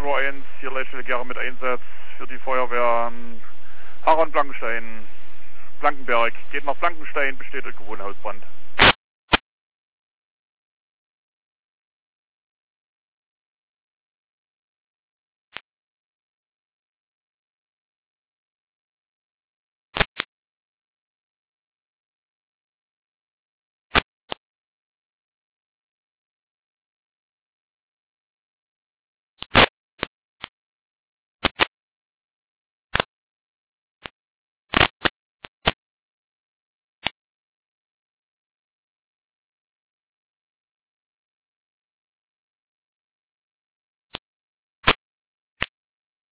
Reservoir 1, hier Leitstelle Gera mit Einsatz für die Feuerwehr Harron Blankenstein, Blankenberg. Geht nach Blankenstein, besteht der Wohnhausbrand.